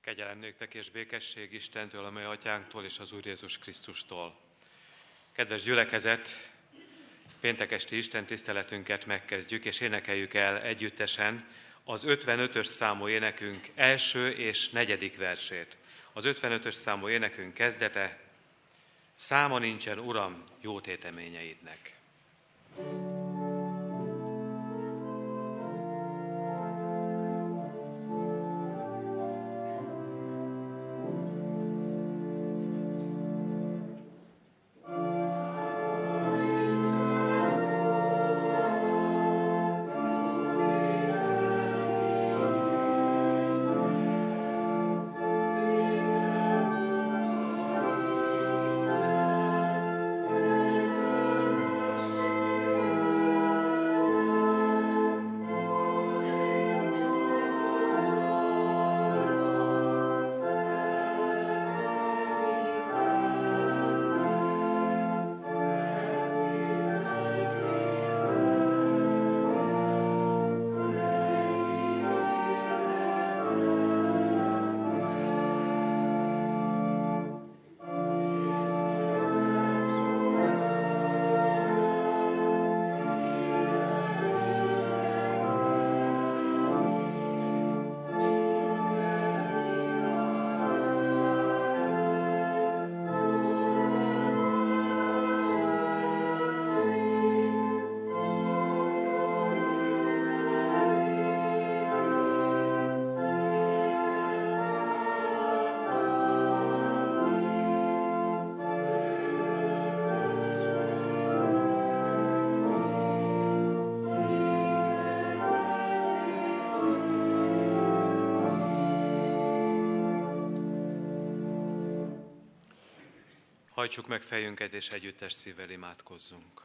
Kegyelem néktek és békesség Istentől, a mi atyánktól és az Úr Jézus Krisztustól. Kedves gyülekezet, péntekesti Isten tiszteletünket megkezdjük, és énekeljük el együttesen az 55-ös számú énekünk első és negyedik versét. Az 55-ös számú énekünk kezdete: Száma nincsen, Uram, jó téteményeidnek. Hajtsuk meg fejünket, és együttes szívvel imádkozzunk.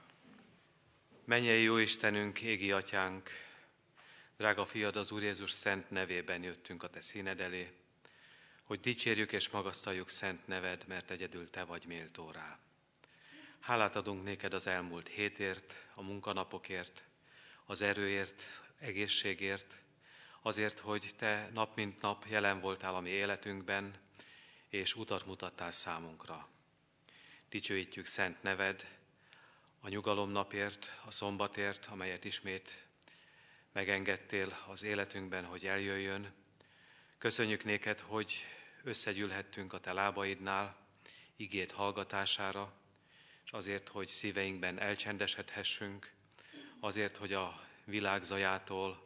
Mennyei jó Istenünk, égi atyánk, drága fiad, az Úr Jézus szent nevében jöttünk a te színed elé, hogy dicsérjük és magasztaljuk szent neved, mert egyedül te vagy méltó rá. Hálát adunk néked az elmúlt hétért, a munkanapokért, az erőért, egészségért, azért, hogy te nap mint nap jelen voltál a mi életünkben, és utat mutattál számunkra. Dicsőítjük szent neved a nyugalomnapért, a szombatért, amelyet ismét megengedtél az életünkben, hogy eljöjjön. Köszönjük néked, hogy összegyűlhettünk a te lábaidnál, igéd hallgatására, és azért, hogy szíveinkben elcsendesedhessünk, azért, hogy a világ zajától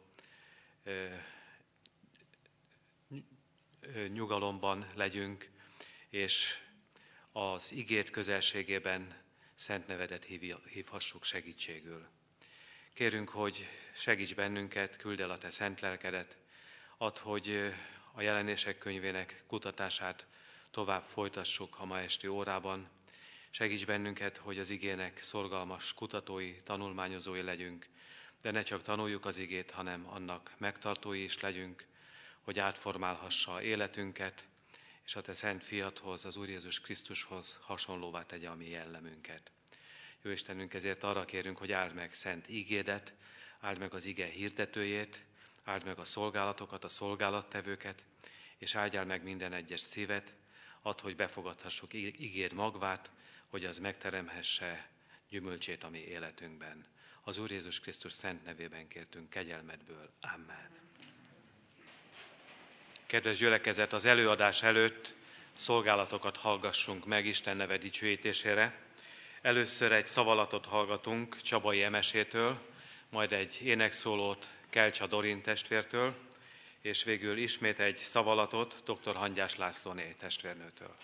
nyugalomban legyünk, és az igéd közelségében szent nevedet hívhassuk segítségül. Kérünk, hogy segíts bennünket, küldd el a te szent lelkedet, add, hogy a jelenések könyvének kutatását tovább folytassuk a ma esti órában. Segíts bennünket, hogy az igének szorgalmas kutatói, tanulmányozói legyünk, de ne csak tanuljuk az igét, hanem annak megtartói is legyünk, hogy átformálhassa életünket, és a te szent fiadhoz, az Úr Jézus Krisztushoz hasonlóvá tegye a mi jellemünket. Jó Istenünk, ezért arra kérünk, hogy áld meg szent ígédet, áld meg az ige hirdetőjét, áld meg a szolgálatokat, a szolgálattevőket, és áldjál meg minden egyes szívet, add, hogy befogadhassuk igéd magvát, hogy az megteremhesse gyümölcsét a mi életünkben. Az Úr Jézus Krisztus szent nevében kértünk kegyelmedből. Amen. Kedves gyülekezet, az előadás előtt szolgálatokat hallgassunk meg Isten neve dicsőítésére. Először egy szavalatot hallgatunk Csabai Emesétől, majd egy énekszólót Kelcsa Dorin testvértől, és végül ismét egy szavalatot dr. Hangyás Lászlóné testvérnőtől.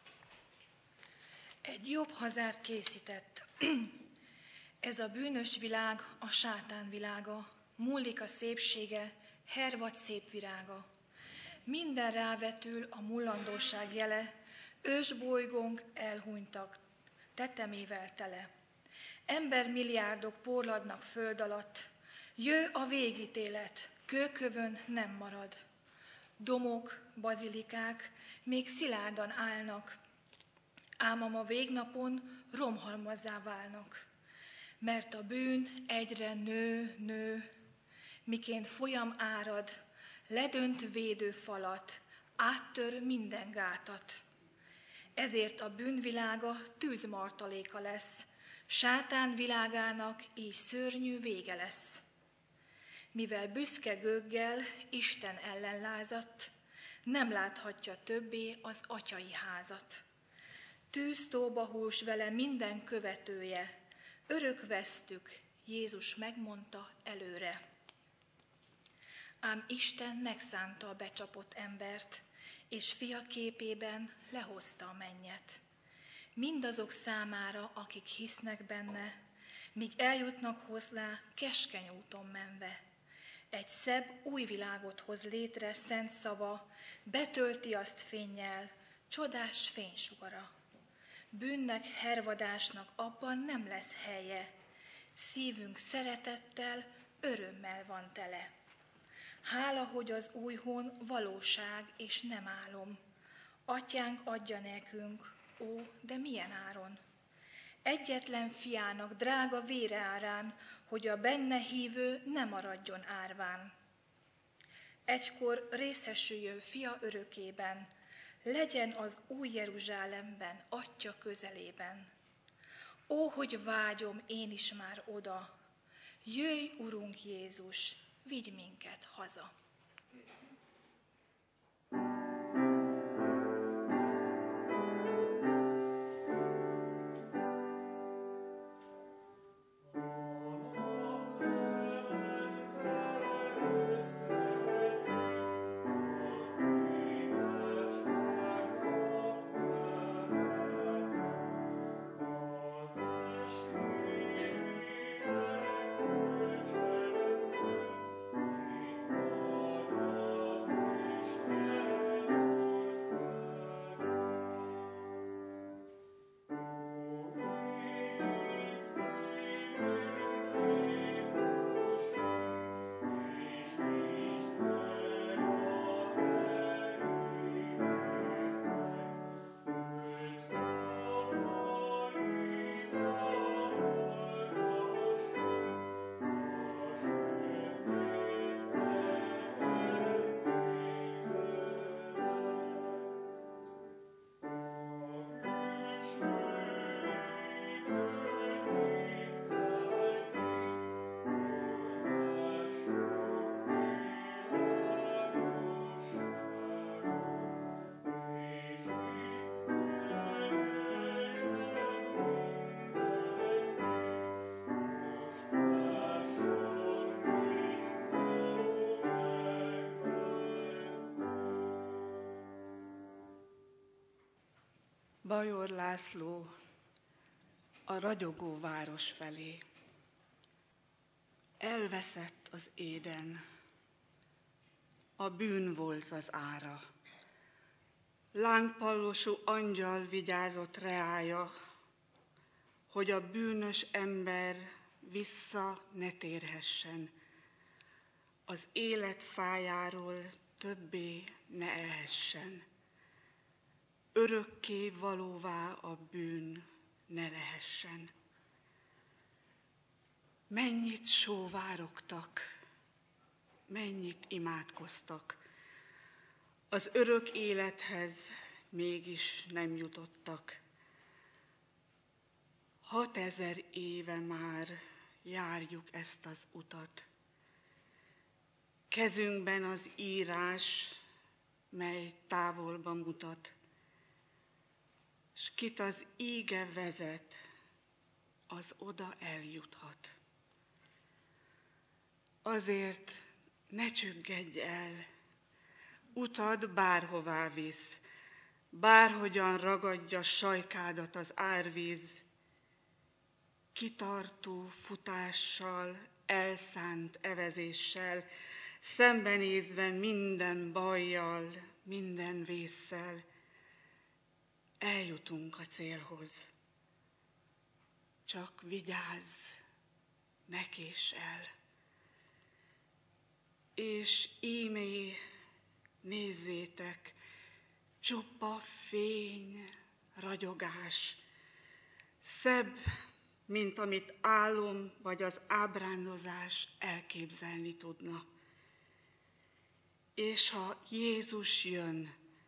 Egy jobb hazát készített. Ez a bűnös világ a sátán világa, múlik a szépsége, hervad szép virága. Minden rávetül a mullandóság jele, ősbolygónk elhunytak, tetemével tele. Embermilliárdok porladnak föld alatt, jö a végítélet, kőkövön nem marad. Domok, bazilikák még szilárdan állnak, ám a végnapon romhalmazzá válnak. Mert a bűn egyre nő, miként folyam árad, ledönt védőfalat, áttör minden gátat. Ezért a bűnvilága tűzmartaléka lesz, sátán világának így szörnyű vége lesz. Mivel büszke gőggel Isten ellen lázadt, nem láthatja többé az atyai házat. Tűztóba hús vele minden követője, örökvesztük, Jézus megmondta előre. Ám Isten megszánta a becsapott embert, és fia képében lehozta a mennyet. Mindazok számára, akik hisznek benne, míg eljutnak hozzá keskeny úton menve. Egy szebb új világot hoz létre szent szava, betölti azt fénnyel, csodás fénysugara. Bűnnek, hervadásnak abban nem lesz helye, szívünk szeretettel, örömmel van tele. Hála, hogy az új hon valóság és nem álom. Atyánk adja nekünk, ó, de milyen áron. Egyetlen fiának drága vére árán, hogy a benne hívő ne maradjon árván. Egykor részesüljön fia örökében, legyen az új Jeruzsálemben, Atya közelében. Ó, hogy vágyom én is már oda, jöjj, Urunk Jézus, vigy minket haza. Bajor László a ragyogó város felé. Elveszett az éden, a bűn volt az ára. Lángpallosú angyal vigyázott reája, hogy a bűnös ember vissza ne térhessen, az élet fájáról többé ne ehessen. Örökké valóvá a bűn ne lehessen. Mennyit sóvárogtak, mennyit imádkoztak, az örök élethez mégis nem jutottak. 6000 éve már járjuk ezt az utat. Kezünkben az írás, mely távolba mutat, s kit az íge vezet, az oda eljuthat. Azért ne csüggedj el, utad bárhová visz, bárhogyan ragadja sajkádat az árvíz, kitartó futással, elszánt evezéssel, szembenézve minden bajjal, minden vésszel, eljutunk a célhoz. Csak vigyázz, ne késd el. És ímé nézzétek, csupa fény, ragyogás, szebb, mint amit álom vagy az ábrándozás elképzelni tudna. És ha Jézus jön,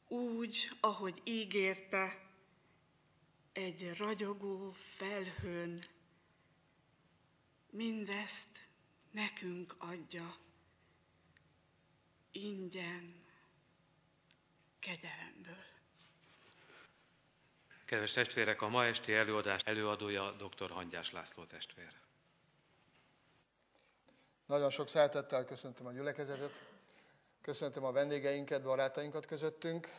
úgy, ahogy ígérte, egy ragyogó felhőn mindezt nekünk adja ingyen, kegyelemből. Kedves testvérek, a ma esti előadás előadója dr. Hangyás László testvér. Nagyon sok szeretettel köszöntöm a gyülekezetet, köszöntöm a vendégeinket, barátainkat közöttünk.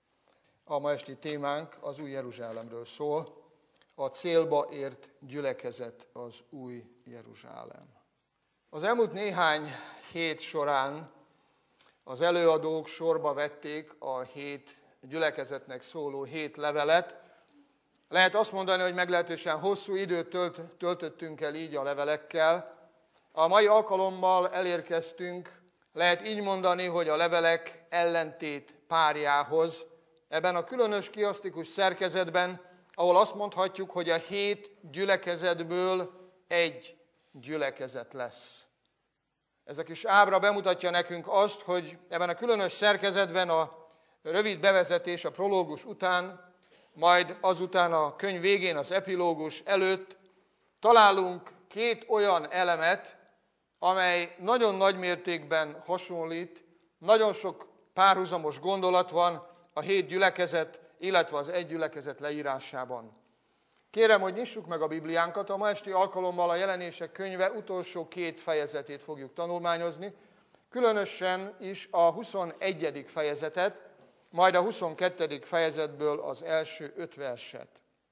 A ma esti témánk az új Jeruzsálemről szól. A célba ért gyülekezet az új Jeruzsálem. Az elmúlt néhány hét során az előadók sorba vették a 7 gyülekezetnek szóló 7 levelet. Lehet azt mondani, hogy meglehetősen hosszú időt töltöttünk el így a levelekkel. A mai alkalommal elérkeztünk, lehet így mondani, hogy a levelek ellentét párjához, ebben a különös kiasztikus szerkezetben, ahol azt mondhatjuk, hogy a 7 gyülekezetből egy gyülekezet lesz. Ez a kis ábra bemutatja nekünk azt, hogy ebben a különös szerkezetben a rövid bevezetés, a prológus után, majd azután a könyv végén, az epilógus előtt találunk 2 olyan elemet, amely nagyon nagy mértékben hasonlít, nagyon sok párhuzamos gondolat van a 7 gyülekezet, illetve az egy gyülekezet leírásában. Kérem, hogy nyissuk meg a Bibliánkat, a ma esti alkalommal a Jelenések könyve utolsó 2 fejezetét fogjuk tanulmányozni, különösen is a 21. fejezetet, majd a 22. fejezetből az első 5 verset.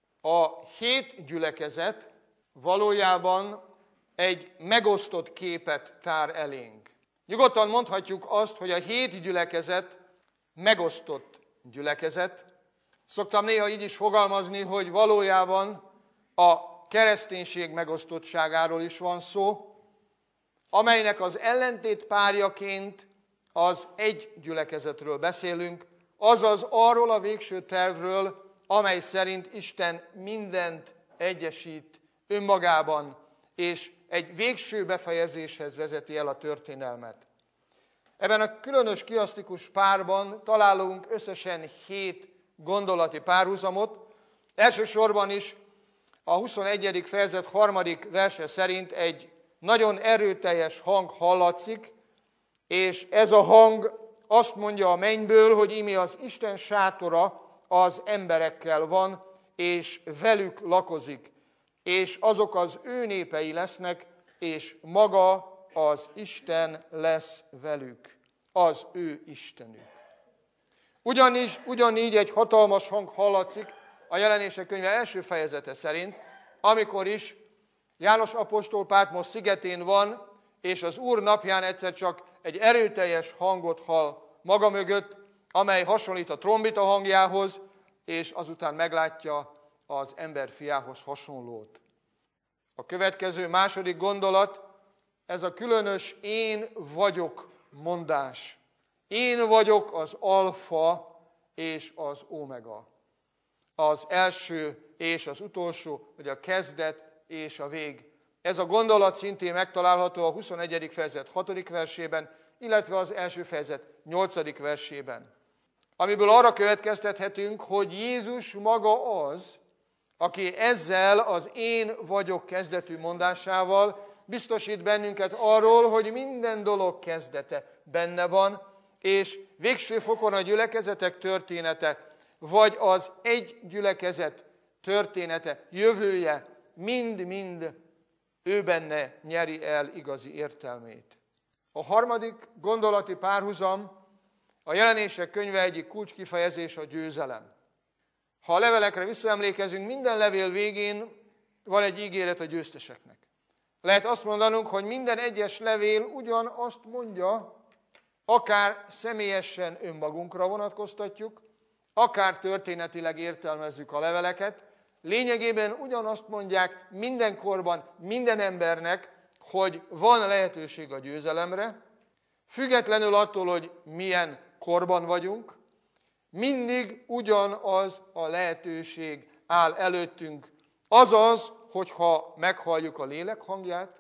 A 7 gyülekezet valójában egy megosztott képet tár elénk. Nyugodtan mondhatjuk azt, hogy a 7 gyülekezet megosztott gyülekezet. Szoktam néha így is fogalmazni, hogy valójában a kereszténység megosztottságáról is van szó, amelynek az ellentét párjaként az egy gyülekezetről beszélünk, azaz arról a végső tervről, amely szerint Isten mindent egyesít önmagában, és egy végső befejezéshez vezeti el a történelmet. Ebben a különös kiasztikus párban találunk összesen 7 gondolati párhuzamot. Elsősorban is a 21. fejezet 3. verse szerint egy nagyon erőteljes hang hallatszik, és ez a hang azt mondja a mennyből, hogy íme az Isten sátora az emberekkel van, és velük lakozik, és azok az ő népei lesznek, és maga az Isten lesz velük, az ő Istenük. Ugyanígy egy hatalmas hang hallatszik a Jelenések könyve első fejezete szerint, amikor is János apostol Patmos szigetén van, és az Úr napján egyszer csak egy erőteljes hangot hall maga mögött, amely hasonlít a trombita hangjához, és azután meglátja az ember fiához hasonlót. A következő második gondolat, ez a különös én vagyok mondás. Én vagyok az alfa és az omega. Az első és az utolsó, vagy a kezdet és a vég. Ez a gondolat szintén megtalálható a 21. fejezet 6. versében, illetve az első fejezet 8. versében. Amiből arra következtethetünk, hogy Jézus maga az, aki ezzel az én vagyok kezdetű mondásával biztosít bennünket arról, hogy minden dolog kezdete benne van, és végső fokon a gyülekezetek története, vagy az egy gyülekezet története, jövője, mind-mind ő benne nyeri el igazi értelmét. A harmadik gondolati párhuzam, a Jelenések könyve egyik kulcskifejezés a győzelem. Ha a levelekre visszaemlékezünk, minden levél végén van egy ígéret a győzteseknek. Lehet azt mondanunk, hogy minden egyes levél ugyanazt mondja, akár személyesen önmagunkra vonatkoztatjuk, akár történetileg értelmezzük a leveleket, lényegében ugyanazt mondják mindenkorban minden embernek, hogy van lehetőség a győzelemre, függetlenül attól, hogy milyen korban vagyunk, mindig ugyanaz a lehetőség áll előttünk. Azaz, hogyha meghalljuk a lélek hangját,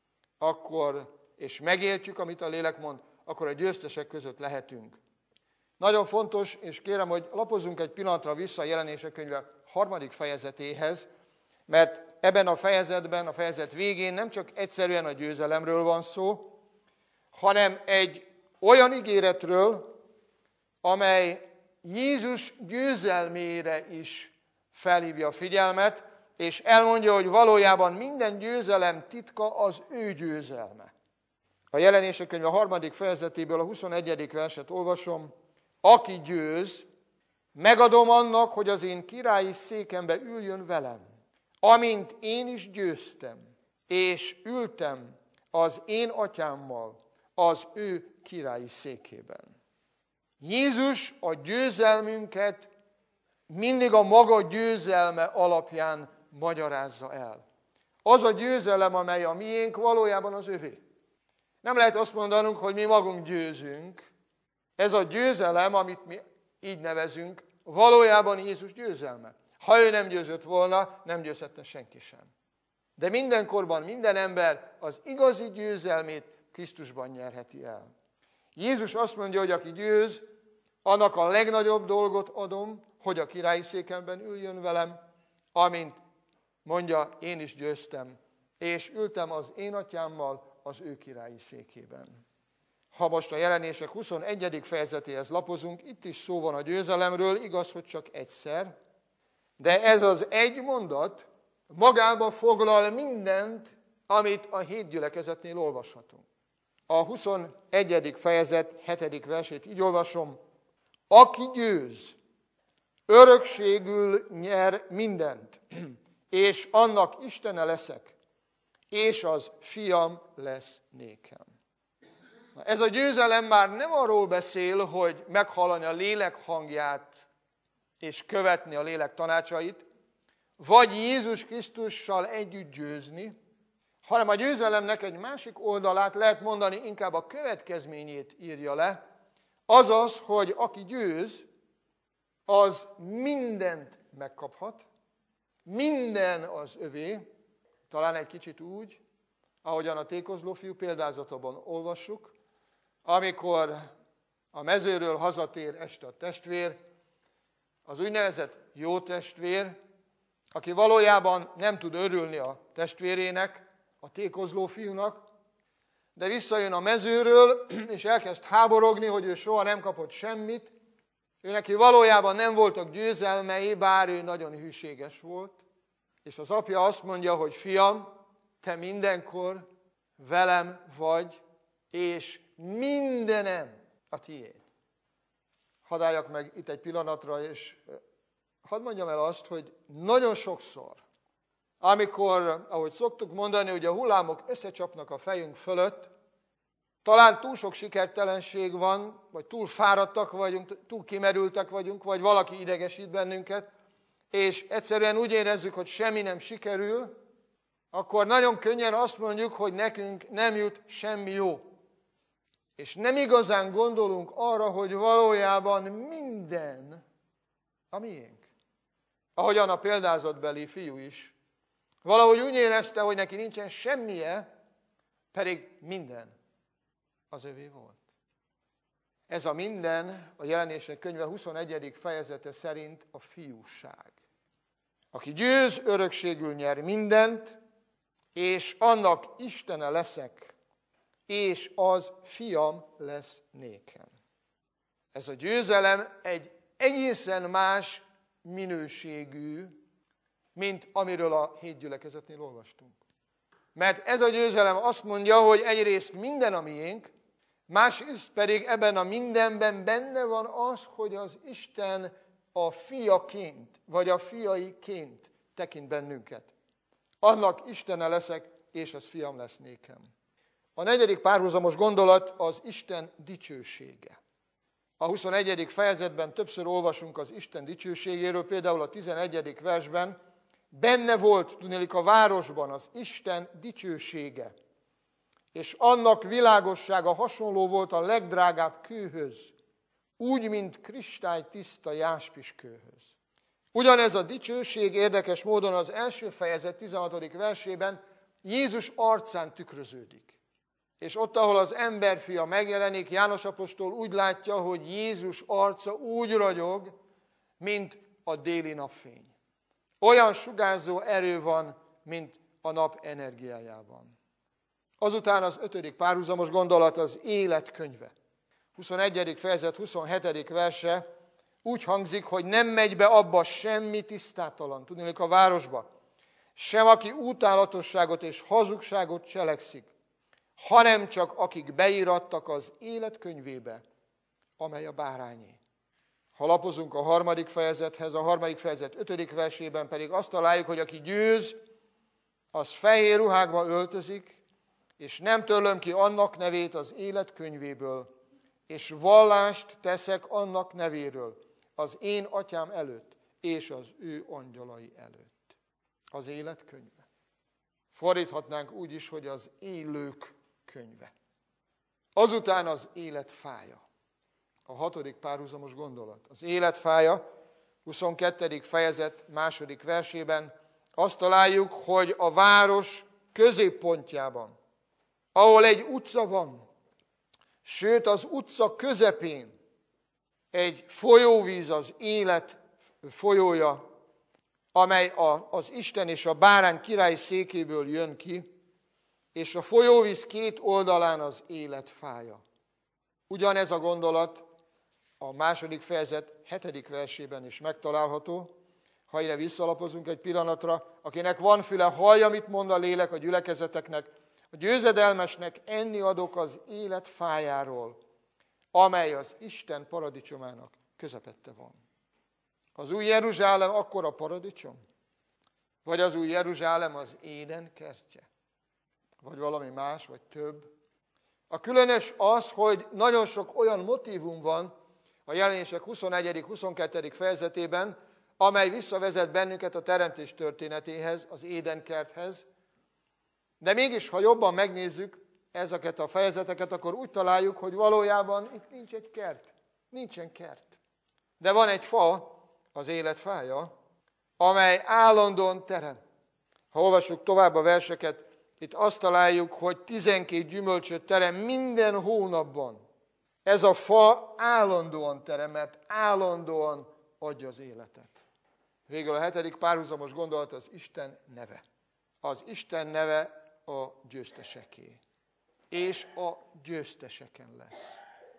akkor, és megértjük, amit a lélek mond, akkor a győztesek között lehetünk. Nagyon fontos, és kérem, hogy lapozzunk egy pillanatra vissza a Jelenések könyve 3. fejezetéhez, mert ebben a fejezetben, a fejezet végén nem csak egyszerűen a győzelemről van szó, hanem egy olyan ígéretről, amely Jézus győzelmére is felhívja a figyelmet, és elmondja, hogy valójában minden győzelem titka az ő győzelme. A Jelenések könyve 3. fejezetéből a 21. verset olvasom. Aki győz, megadom annak, hogy az én királyi székembe üljön velem, amint én is győztem, és ültem az én atyámmal az ő királyi székében. Jézus a győzelmünket mindig a maga győzelme alapján magyarázza el. Az a győzelem, amely a miénk, valójában az övé. Nem lehet azt mondanunk, hogy mi magunk győzünk. Ez a győzelem, amit mi így nevezünk, valójában Jézus győzelme. Ha ő nem győzött volna, nem győzhetne senki sem. De mindenkorban minden ember az igazi győzelmét Krisztusban nyerheti el. Jézus azt mondja, hogy aki győz, annak a legnagyobb dolgot adom, hogy a királyi székemben üljön velem, amint mondja, én is győztem, és ültem az én atyámmal az ő királyi székében. Ha most a Jelenések 21. fejezetéhez lapozunk, itt is szó van a győzelemről, igaz, hogy csak egyszer, de ez az egy mondat magába foglal mindent, amit a 7 gyülekezetnél olvashatunk. A 21. fejezet 7. versét így olvasom. Aki győz, örökségül nyer mindent, és annak Istene leszek, és az fiam lesz nékem. Na, ez a győzelem már nem arról beszél, hogy meghallani a lélek hangját, és követni a lélek tanácsait, vagy Jézus Krisztussal együtt győzni, hanem a győzelemnek egy másik oldalát, lehet mondani, inkább a következményét írja le, azaz, hogy aki győz, az mindent megkaphat, minden az övé, talán egy kicsit úgy, ahogyan a tékozló fiú példázatában olvassuk, amikor a mezőről hazatér este a testvér, az úgynevezett jó testvér, aki valójában nem tud örülni a testvérének, a tékozló fiúnak, de visszajön a mezőről, és elkezd háborogni, hogy ő soha nem kapott semmit. Ő neki valójában nem voltak győzelmei, bár ő nagyon hűséges volt. És az apja azt mondja, hogy fiam, te mindenkor velem vagy, és mindenem a tiéd. Hadd álljak meg itt egy pillanatra, és hadd mondjam el azt, hogy nagyon sokszor, amikor, ahogy szoktuk mondani, hogy a hullámok összecsapnak a fejünk fölött, talán túl sok sikertelenség van, vagy túl fáradtak vagyunk, túl kimerültek vagyunk, vagy valaki idegesít bennünket, és egyszerűen úgy érezzük, hogy semmi nem sikerül, akkor nagyon könnyen azt mondjuk, hogy nekünk nem jut semmi jó. És nem igazán gondolunk arra, hogy valójában minden a miénk. Ahogyan a példázatbeli fiú is. Valahogy úgy érezte, hogy neki nincsen semmije, pedig minden az övé volt. Ez a minden a Jelenések könyve 21. fejezete szerint a fiúság. Aki győz, örökségül nyer mindent, és annak Istene leszek, és az fiam lesz nékem. Ez a győzelem egy egészen más minőségű, mint amiről a 7 gyülekezetnél olvastunk. Mert ez a győzelem azt mondja, hogy egyrészt minden a miénk, másrészt pedig ebben a mindenben benne van az, hogy az Isten a fiaként, vagy a fiaiként tekint bennünket. Annak Istene leszek, és az fiam lesz nékem. A 4. párhuzamos gondolat az Isten dicsősége. A 21. fejezetben többször olvasunk az Isten dicsőségéről, például a 11. versben benne volt, tudniillik, a városban az Isten dicsősége, és annak világossága hasonló volt a legdrágább kőhöz, úgy, mint kristálytiszta jáspiskőhöz. Ugyanez a dicsőség érdekes módon az első fejezet 16. versében Jézus arcán tükröződik. És ott, ahol az emberfia megjelenik, János apostol úgy látja, hogy Jézus arca úgy ragyog, mint a déli napfény. Olyan sugárzó erő van, mint a nap energiájában. Azután az 5. párhuzamos gondolat az élet könyve. 21. fejezet 27. verse úgy hangzik, hogy nem megy be abba semmi tisztátalan, tudnék a városba, sem aki útálatosságot és hazugságot cselekszik, hanem csak akik beírattak az élet könyvébe, amely a bárányé. Ha lapozunk a 3. fejezethez, a 3. fejezet 5. versében pedig azt találjuk, hogy aki győz, az fehér ruhákba öltözik, és nem törlöm ki annak nevét az élet könyvéből, és vallást teszek annak nevéről az én atyám előtt, és az ő angyalai előtt. Az élet könyve. Fordíthatnánk úgy is, hogy az élők könyve. Azután az élet fája. A 6. párhuzamos gondolat. Az élet fája, 22. fejezet 2. versében azt találjuk, hogy a város középpontjában, ahol egy utca van, sőt az utca közepén egy folyóvíz, az élet folyója, amely az Isten és a bárány király székéből jön ki, és a folyóvíz két oldalán az élet fája. Ugyanez a gondolat a 2. fejezet 7. versében is megtalálható. Ha ide visszalapozunk egy pillanatra, akinek van füle, hallja, mit mond a lélek a gyülekezeteknek. A győzedelmesnek enni adok az élet fájáról, amely az Isten paradicsomának közepette van. Az új Jeruzsálem akkor a paradicsom? Vagy az új Jeruzsálem az Éden kertje? Vagy valami más, vagy több? A különös az, hogy nagyon sok olyan motívum van a Jelenések 21.-22. fejezetében, amely visszavezet bennünket a teremtés történetéhez, az Éden kerthez. De mégis, ha jobban megnézzük ezeket a fejezeteket, akkor úgy találjuk, hogy valójában itt nincs egy kert. Nincsen kert. De van egy fa, az élet fája, amely állandóan terem. Ha olvassuk tovább a verseket, itt azt találjuk, hogy 12 gyümölcsöt terem minden hónapban. Ez a fa állandóan terem, mert állandóan adja az életet. Végül a 7. párhuzamos gondolat az Isten neve. Az Isten neve a győzteseké. És a győzteseken lesz.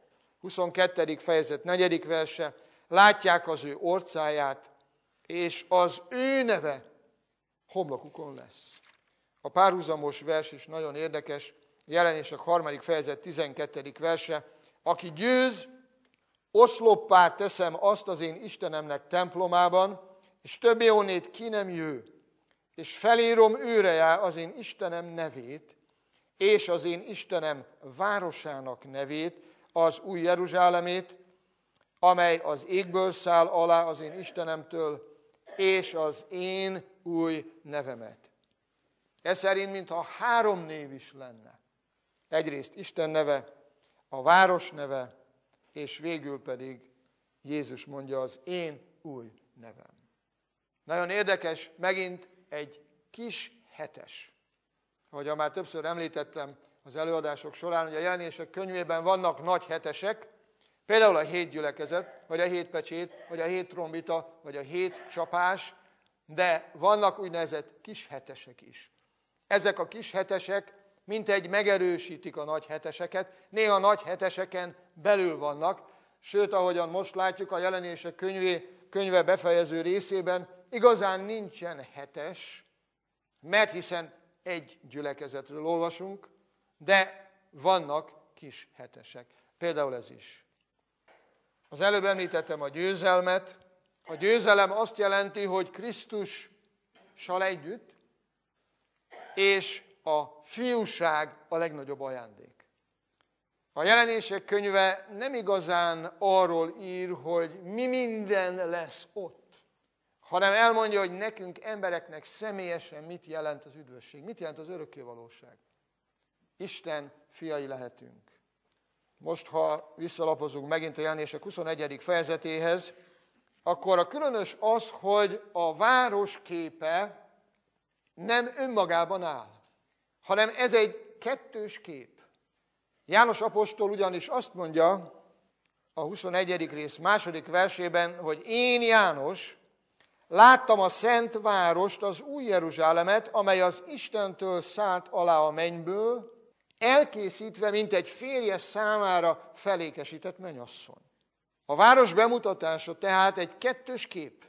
22. fejezet 4. verse. Látják az ő orcáját, és az ő neve homlokukon lesz. A párhuzamos vers is nagyon érdekes. Jelenések 3. fejezet 12. verse. Aki győz, oszloppá teszem azt az én Istenemnek templomában, és többé onnét ki nem jő, és felírom őrejá az én Istenem nevét, és az én Istenem városának nevét, az új Jeruzsálemét, amely az égből száll alá az én Istenemtől, és az én új nevemet. Ez szerint, mintha 3 név is lenne. Egyrészt Isten neve, a város neve, és végül pedig Jézus mondja az én új nevem. Nagyon érdekes, megint egy kis hetes. Ahogyan már többször említettem az előadások során, hogy a Jelenések könyvében vannak nagy hetesek, például a 7 gyülekezet, vagy a 7 pecsét, vagy a 7 trombita, vagy a 7 csapás, de vannak úgynevezett kis hetesek is. Ezek a kis hetesek mintegy megerősítik a nagy heteseket, néha nagy heteseken belül vannak, sőt, ahogyan most látjuk a Jelenések könyve befejező részében, igazán nincsen hetes, mert hiszen egy gyülekezetről olvasunk, de vannak kis hetesek. Például ez is. Az előbb említettem a győzelmet. A győzelem azt jelenti, hogy Krisztussal együtt, és a fiúság a legnagyobb ajándék. A Jelenések könyve nem igazán arról ír, hogy mi minden lesz ott, hanem elmondja, hogy nekünk embereknek személyesen mit jelent az üdvösség, mit jelent az örökkévalóság. Isten fiai lehetünk. Most, ha visszalapozunk megint a Jelenések 21. fejezetéhez, akkor a különös az, hogy a város képe nem önmagában áll, hanem ez egy kettős kép. János apostol ugyanis azt mondja a 21. rész 2. versében, hogy én, János, láttam a szent várost, az új Jeruzsálemet, amely az Istentől szállt alá a mennyből, elkészítve, mint egy férje számára felékesített mennyasszony. A város bemutatása tehát egy kettős kép.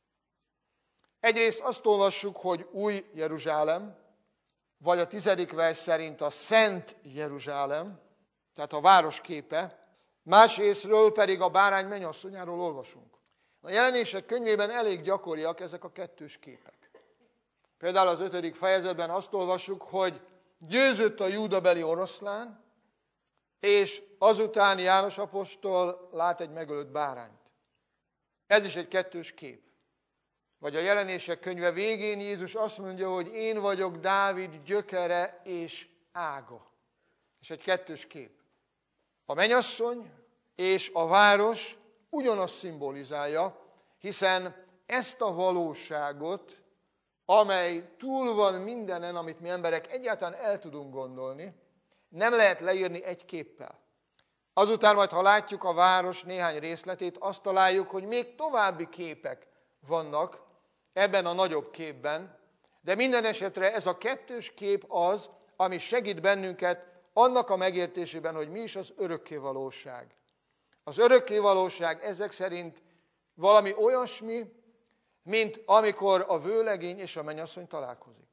Egyrészt azt olvassuk, hogy új Jeruzsálem, vagy a 10. vers szerint a Szent Jeruzsálem, tehát a város képe, másrésztről pedig a bárány mennyasszonyáról olvasunk. A Jelenések könyvében elég gyakoriak ezek a kettős képek. Például az 5. fejezetben azt olvassuk, hogy győzött a júdabeli oroszlán, és azután János apostol lát egy megölött bárányt. Ez is egy kettős kép. Vagy a Jelenések könyve végén Jézus azt mondja, hogy én vagyok Dávid gyökere és ága. És egy kettős kép. A mennyasszony és a város ugyanazt szimbolizálja, hiszen ezt a valóságot, amely túl van mindenen, amit mi emberek egyáltalán el tudunk gondolni, nem lehet leírni egy képpel. Azután majd, ha látjuk a város néhány részletét, azt találjuk, hogy még további képek vannak ebben a nagyobb képben, de minden esetre ez a kettős kép az, ami segít bennünket annak a megértésében, hogy mi is az örökkévalóság. Az örökkévalóság ezek szerint valami olyasmi, mint amikor a vőlegény és a mennyasszony találkozik.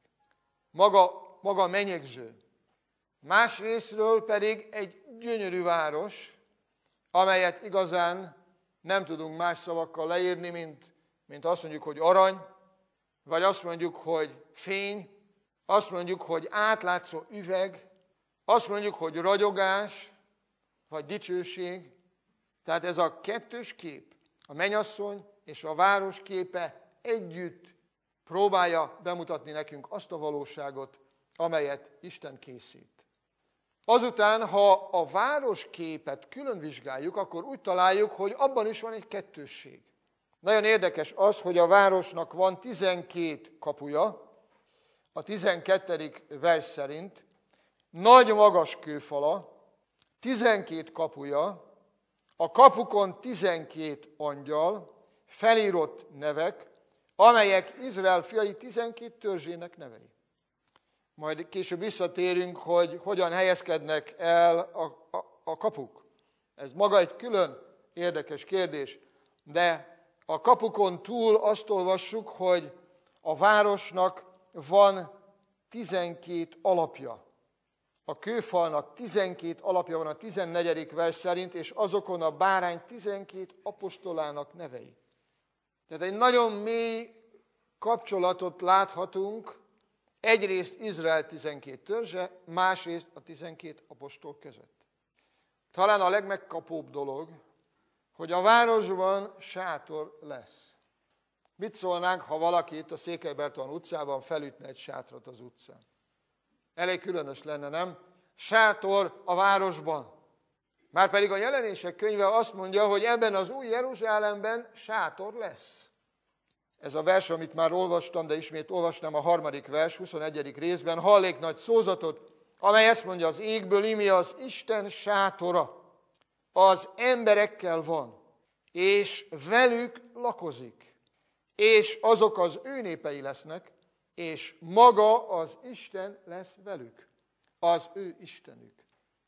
Maga menyegző. Másrésztről pedig egy gyönyörű város, amelyet igazán nem tudunk más szavakkal leírni, mint azt mondjuk, hogy arany, vagy azt mondjuk, hogy fény, azt mondjuk, hogy átlátszó üveg, azt mondjuk, hogy ragyogás, vagy dicsőség. Tehát ez a kettős kép, a mennyasszony és a város képe együtt próbálja bemutatni nekünk azt a valóságot, amelyet Isten készít. Azután, ha a városképet külön vizsgáljuk, akkor úgy találjuk, hogy abban is van egy kettősség. Nagyon érdekes az, hogy a városnak van 12 kapuja, a 12. vers szerint, nagy magas kőfala, 12 kapuja, a kapukon 12 angyal, felírott nevek, amelyek Izrael fiai 12 törzsének nevei. Majd később visszatérünk, hogy hogyan helyezkednek el a kapuk. Ez maga egy külön érdekes kérdés, de a kapukon túl azt olvassuk, hogy a városnak van 12 alapja. A kőfalnak 12 alapja van a 14. vers szerint, és azokon a bárány 12 apostolának nevei. Tehát egy nagyon mély kapcsolatot láthatunk egyrészt Izrael 12 törzse, másrészt a 12 apostol között. Talán a legmegkapóbb dolog, hogy a városban sátor lesz. Mit szólnánk, ha valaki itt a Székely Bertalan utcában felütne egy sátrat az utcán? Elég különös lenne, nem? Sátor a városban. Márpedig a Jelenések könyve azt mondja, hogy ebben az új Jeruzsálemben sátor lesz. Ez a vers, amit már olvastam, de ismét olvasnám a 3. vers, 21. részben, hallék nagy szózatot, amely ezt mondja, az égből imi az Isten sátora, az emberekkel van, és velük lakozik, és azok az ő népei lesznek, és maga az Isten lesz velük, az ő Istenük.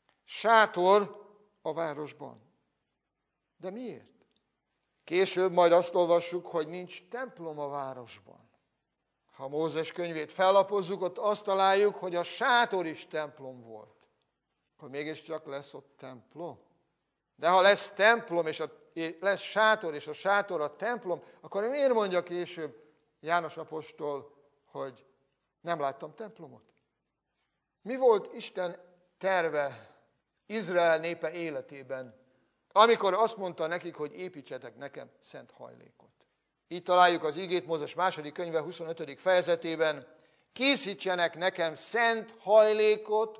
Sátor a városban. De miért? Később majd azt olvassuk, hogy nincs templom a városban. Ha Mózes könyvét fellapozzuk, ott azt találjuk, hogy a sátor is templom volt. Akkor mégiscsak lesz ott templom. De ha lesz templom, és lesz sátor, és a sátor a templom, akkor miért mondja később János apostol, hogy nem láttam templomot? Mi volt Isten terve Izrael népe életében, amikor azt mondta nekik, hogy építsetek nekem szent hajlékot? Így találjuk az igét Mózes 2. könyve 25. fejezetében. Készítsenek nekem szent hajlékot,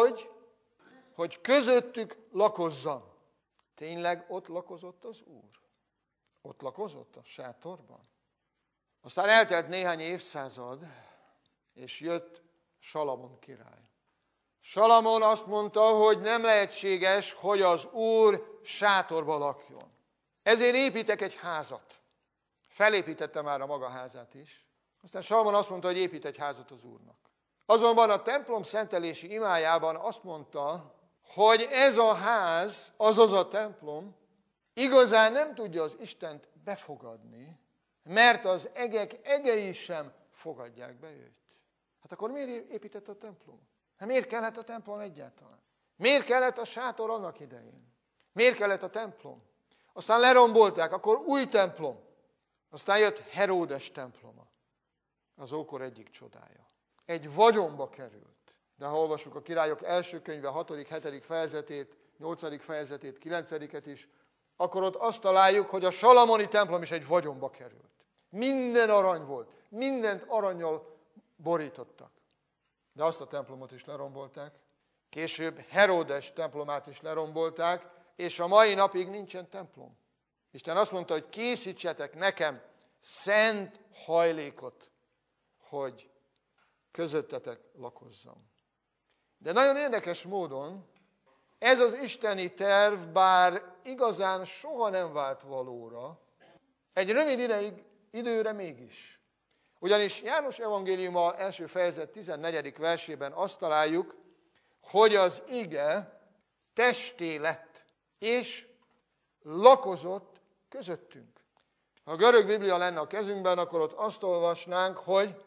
hogy közöttük lakozzam. Tényleg ott lakozott az Úr? Ott lakozott a sátorban? Aztán eltelt néhány évszázad, és jött Salamon király. Salamon azt mondta, hogy nem lehetséges, hogy az Úr sátorba lakjon. Ezért építek egy házat. Felépítette már a maga házát is. Aztán Salamon azt mondta, hogy épít egy házat az Úrnak. Azonban a templom szentelési imájában azt mondta, hogy ez a ház, azaz a templom, igazán nem tudja az Istent befogadni, mert az egek egei sem fogadják be őt. Hát akkor miért épített a templom? Hát miért kellett a templom egyáltalán? Miért kellett a sátor annak idején? Miért kellett a templom? Aztán lerombolták, akkor új templom. Aztán jött Heródes temploma. Az ókor egyik csodája. Egy vagyonba került. De ha olvassuk a Királyok első könyve 6., 7. fejezetét, 8. fejezetét, 9. is, akkor ott azt találjuk, hogy a salamoni templom is egy vagyonba került. Minden arany volt. Mindent arannyal borítottak. De azt a templomot is lerombolták. Később Heródes templomát is lerombolták, és a mai napig nincsen templom. Isten azt mondta, hogy készítsetek nekem szent hajlékot, hogy közöttetek lakozzam. De nagyon érdekes módon ez az isteni terv, bár igazán soha nem vált valóra, egy rövid időre mégis. Ugyanis János evangéliuma első fejezet 14. versében azt találjuk, hogy az ige testé lett, és lakozott közöttünk. Ha a görög Biblia lenne a kezünkben, akkor ott azt olvasnánk, hogy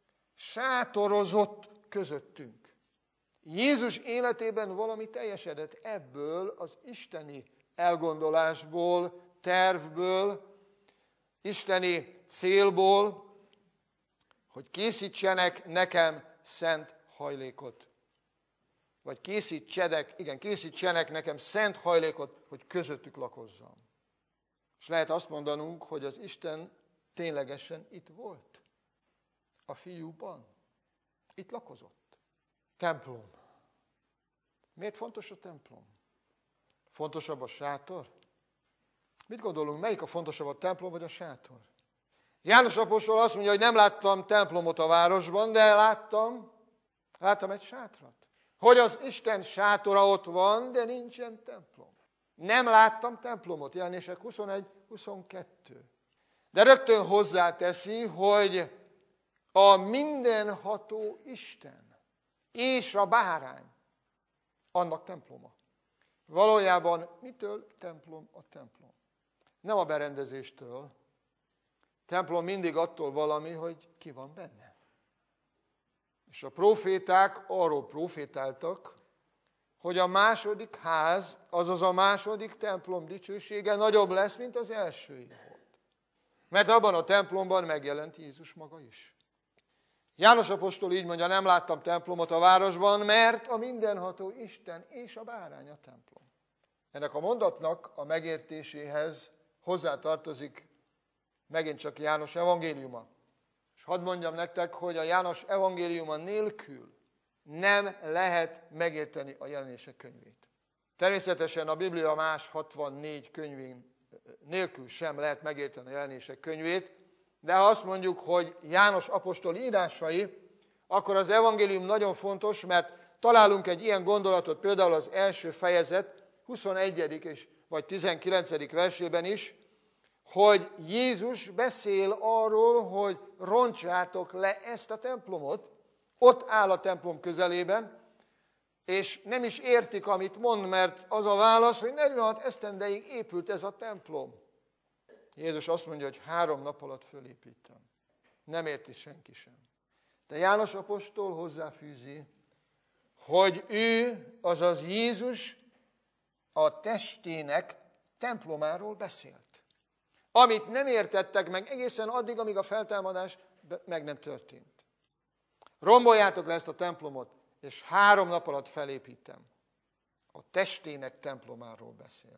sátorozott közöttünk. Jézus életében valami teljesedett ebből az isteni elgondolásból, tervből, isteni célból, hogy készítsenek nekem szent hajlékot. Vagy készítsenek nekem szent hajlékot, hogy közöttük lakozzam. És lehet azt mondanunk, hogy az Isten ténylegesen itt volt. A fiúban. Itt lakozott. Templom. Miért fontos a templom? Fontosabb a sátor? Mit gondolunk, melyik a fontosabb, a templom vagy a sátor? János apostol azt mondja, hogy nem láttam templomot a városban, de láttam egy sátrat. Hogy az Isten sátora ott van, de nincsen templom. Nem láttam templomot, Jelenések 21-22. De rögtön hozzáteszi, hogy a mindenható Isten és a bárány annak temploma. Valójában mitől templom a templom? Nem a berendezéstől. Templom mindig attól valami, hogy ki van benne. És a proféták arról profétáltak, hogy a második ház, azaz a második templom dicsősége nagyobb lesz, mint az elsőé volt. Mert abban a templomban megjelent Jézus maga is. János apostol így mondja, nem láttam templomot a városban, mert a mindenható Isten és a bárány a templom. Ennek a mondatnak a megértéséhez hozzátartozik megint csak János evangéliuma. És hadd mondjam nektek, hogy a János evangéliuma nélkül nem lehet megérteni a Jelenések könyvét. Természetesen a Biblia más 64 könyvén nélkül sem lehet megérteni a Jelenések könyvét, de ha azt mondjuk, hogy János apostol írásai, akkor az evangélium nagyon fontos, mert találunk egy ilyen gondolatot például az első fejezet 21. és vagy 19. versében is, hogy Jézus beszél arról, hogy roncsátok le ezt a templomot, ott áll a templom közelében, és nem is értik, amit mond, mert az a válasz, hogy 46 esztendeig épült ez a templom. Jézus azt mondja, hogy 3 nap alatt fölépítem. Nem érti senki sem. De János apostol hozzáfűzi, hogy ő, azaz Jézus a testének templomáról beszélt. Amit nem értettek meg egészen addig, amíg a feltámadás meg nem történt. Romboljátok le ezt a templomot, és 3 nap alatt felépítem. A testének templomáról beszélt.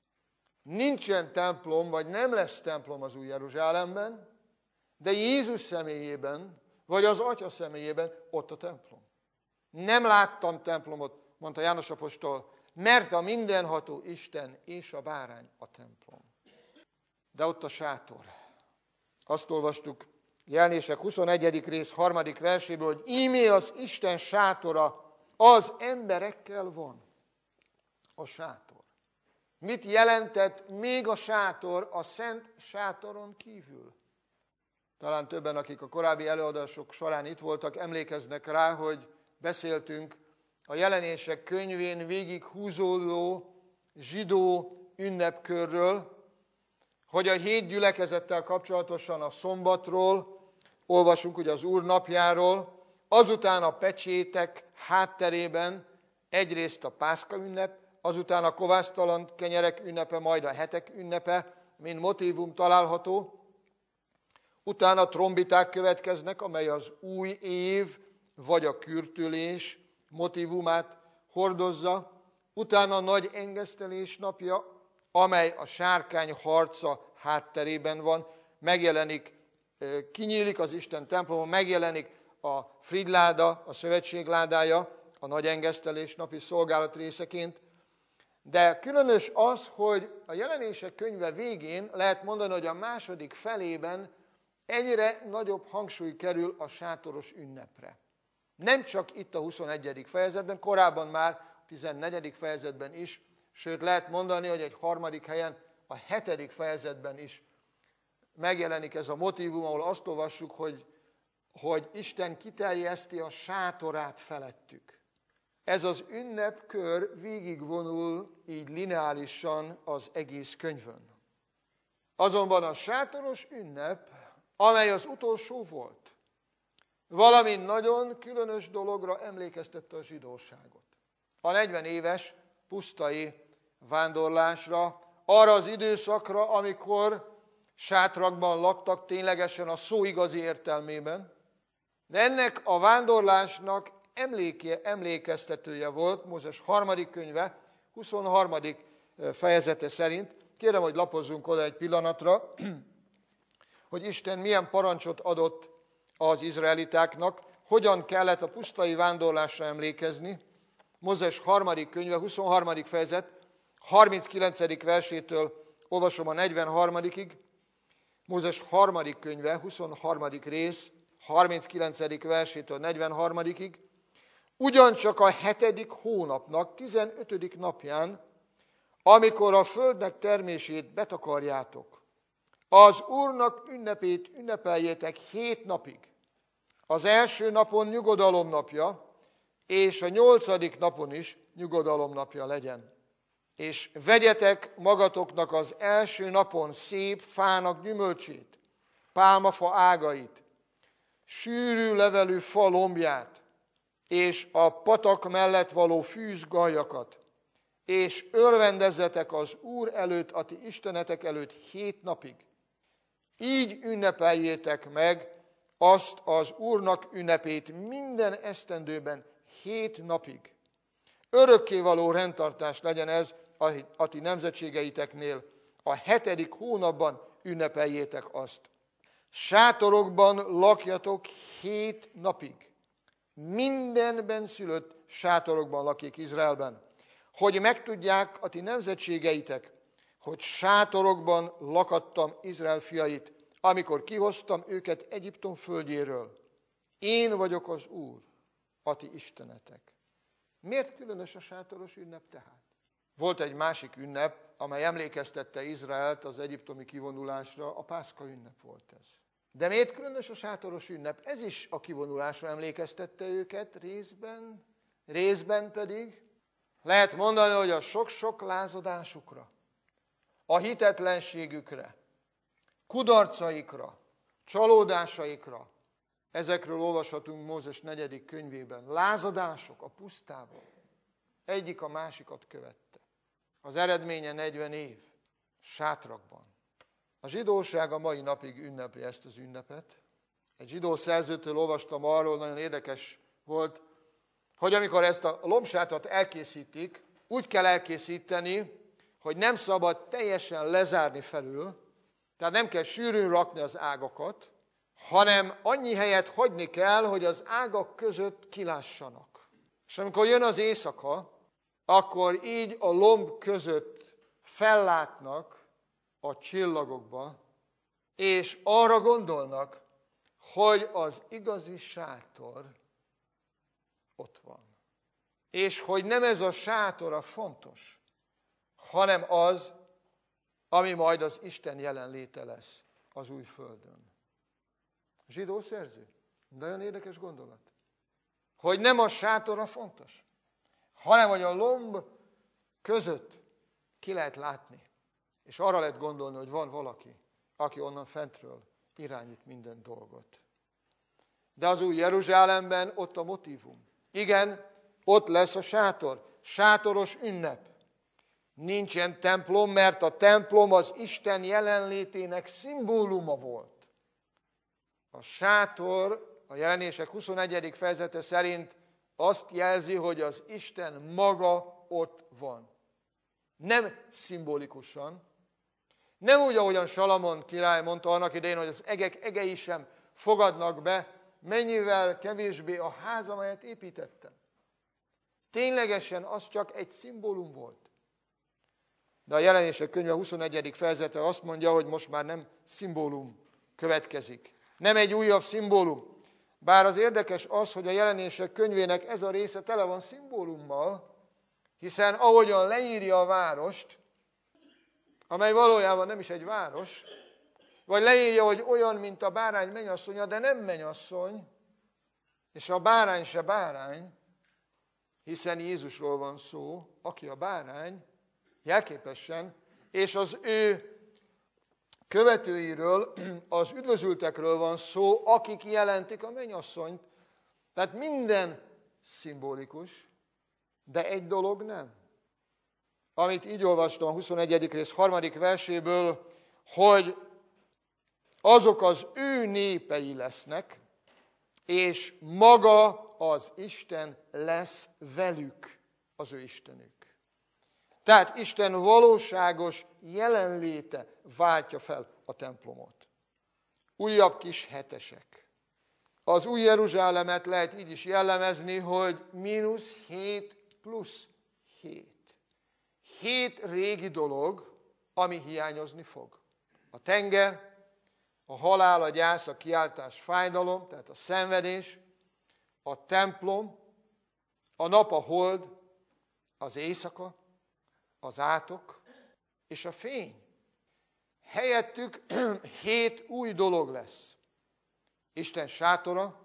Nincsen templom, vagy nem lesz templom az új Jeruzsálemben, de Jézus személyében, vagy az Atya személyében ott a templom. Nem láttam templomot, mondta János apostol, mert a mindenható Isten és a bárány a templom. De ott a sátor. Azt olvastuk Jelenések 21. rész 3. verséből, hogy íme az Isten sátora az emberekkel van a sátor. Mit jelentett még a sátor a szent sátoron kívül? Talán többen, akik a korábbi előadások során itt voltak, emlékeznek rá, hogy beszéltünk a Jelenések könyvén végig húzódó zsidó ünnepkörről, hogy a 7 gyülekezettel kapcsolatosan a szombatról, olvasunk ugye az Úr napjáról, azután a pecsétek hátterében egyrészt a Pászka ünnep, azután a kovásztalan kenyerek ünnepe, majd a hetek ünnepe, mint motívum található. Utána trombiták következnek, amely az új év vagy a kürtülés motívumát hordozza. Utána a nagy engesztelés napja, amely a sárkány harca hátterében van, megjelenik, kinyílik az Isten temploma, megjelenik a Fridláda, a szövetségládája, a nagy engesztelés napi szolgálat részeként. De különös az, hogy a Jelenések könyve végén lehet mondani, hogy a második felében egyre nagyobb hangsúly kerül a sátoros ünnepre. Nem csak itt a 21. fejezetben, korábban már a 14. fejezetben is, sőt lehet mondani, hogy egy harmadik helyen, a 7. fejezetben is megjelenik ez a motívum, ahol azt olvassuk, hogy Isten kiterjeszti a sátorát felettük. Ez az ünnepkör végigvonul így lineárisan az egész könyvön. Azonban a sátoros ünnep, amely az utolsó volt, valami nagyon különös dologra emlékeztette a zsidóságot. A 40 éves pusztai vándorlásra, arra az időszakra, amikor sátrakban laktak ténylegesen a szó igazi értelmében, de ennek a vándorlásnak emlékeztetője volt Mózes 3. könyve, 23. fejezete szerint. Kérem, hogy lapozzunk oda egy pillanatra, hogy Isten milyen parancsot adott az izraelitáknak, hogyan kellett a pusztai vándorlásra emlékezni. Mózes 3. könyve, 23. fejezet, 39. versétől olvasom a 43-ig. Mózes 3. könyve, 23. rész, 39. versétől 43-ig. Ugyancsak a 7. hónapnak 15. napján, amikor a földnek termését betakarjátok, az Úrnak ünnepét ünnepeljétek 7 napig. Az első napon nyugodalomnapja, és a 8. napon is nyugodalomnapja legyen. És vegyetek magatoknak az első napon szép fának gyümölcsét, pálmafa ágait, sűrű levelű fa lombját, és a patak mellett való fűzgaljakat, és örvendezzetek az Úr előtt, a ti istenetek előtt 7 napig. Így ünnepeljétek meg azt az Úrnak ünnepét minden esztendőben 7 napig. Örökkévaló rendtartás legyen ez a ti nemzetségeiteknél. A 7. hónapban ünnepeljétek azt. Sátorokban lakjatok 7 napig. Mindenben szülött sátorokban lakik Izraelben, hogy megtudják a ti nemzetségeitek, hogy sátorokban lakattam Izrael fiait, amikor kihoztam őket Egyiptom földjéről. Én vagyok az Úr, a ti istenetek. Miért különös a sátoros ünnep tehát? Volt egy másik ünnep, amely emlékeztette Izraelt az egyiptomi kivonulásra, a Pászka ünnep volt ez. De miért különös a sátoros ünnep? Ez is a kivonulásra emlékeztette őket részben pedig lehet mondani, hogy a sok-sok lázadásukra, a hitetlenségükre, kudarcaikra, csalódásaikra. Ezekről olvashatunk Mózes 4. könyvében. Lázadások a pusztában. Egyik a másikat követte. Az eredménye 40 év sátrakban. A zsidóság a mai napig ünnepli ezt az ünnepet. Egy zsidó szerzőtől olvastam arról, nagyon érdekes volt, hogy amikor ezt a lombsátot elkészítik, úgy kell elkészíteni, hogy nem szabad teljesen lezárni felül, tehát nem kell sűrűn rakni az ágakat, hanem annyi helyet hagyni kell, hogy az ágak között kilássanak. És amikor jön az éjszaka, akkor így a lomb között fellátnak a csillagokba, és arra gondolnak, hogy az igazi sátor ott van. és hogy nem ez a sátor a fontos, hanem az, ami majd az Isten jelenléte lesz az új földön. Zsidó szerző. Nagyon érdekes gondolat. Hogy nem a sátor a fontos, hanem hogy a lomb között ki lehet látni. És arra lehet gondolni, hogy van valaki, aki onnan fentről irányít minden dolgot. De az új Jeruzsálemben ott a motívum. Igen, ott lesz a sátor. Sátoros ünnep. Nincsen templom, mert a templom az Isten jelenlétének szimbóluma volt. A sátor a Jelenések 21. fejezete szerint azt jelzi, hogy az Isten maga ott van. Nem szimbolikusan, nem úgy, ahogyan Salamon király mondta annak idején, hogy az egek egei sem fogadnak be, mennyivel kevésbé a ház, amelyet építettem. Ténylegesen az csak egy szimbólum volt. De a Jelenések könyve 21. fejezete azt mondja, hogy most már nem szimbólum következik. Nem egy újabb szimbólum. Bár az érdekes az, hogy a Jelenések könyvének ez a része tele van szimbólummal, hiszen ahogyan leírja a várost, amely valójában nem is egy város, vagy leírja, hogy olyan, mint a bárány mennyasszonya, de nem mennyasszony, és a bárány se bárány, hiszen Jézusról van szó, aki a bárány, jelképesen, és az ő követőiről, az üdvözültekről van szó, akik jelentik a mennyasszonyt. Tehát minden szimbolikus, de egy dolog nem. Amit így olvastam a 21. rész 3. verséből, hogy azok az ő népei lesznek, és maga az Isten lesz velük, az ő Istenük. Tehát Isten valóságos jelenléte váltja fel a templomot. Újabb kis hetesek. Az új Jeruzsálemet lehet így is jellemezni, hogy -7 plusz 7. 7 régi dolog, ami hiányozni fog. A tenger, a halál, a gyász, a kiáltás, fájdalom, tehát a szenvedés, a templom, a nap, a hold, az éjszaka, az átok és a fény. Helyettük 7 új dolog lesz. Isten sátora,